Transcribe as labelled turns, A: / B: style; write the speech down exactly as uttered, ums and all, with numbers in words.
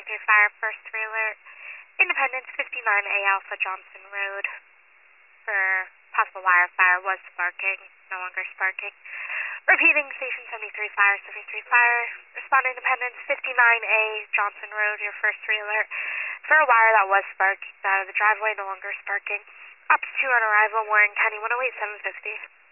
A: seventy-three Fire, first three alert. Independence fifty-nine A Alpha Johnson Road for possible wire fire was sparking, no longer sparking. Repeating, Station seventy-three Fire, seventy-three Fire. Respond Independence fifty-nine A Johnson Road, your first three alert. For a wire that was sparking out of the driveway, no longer sparking. Ops two on arrival, Warren County one oh eight seven fifty.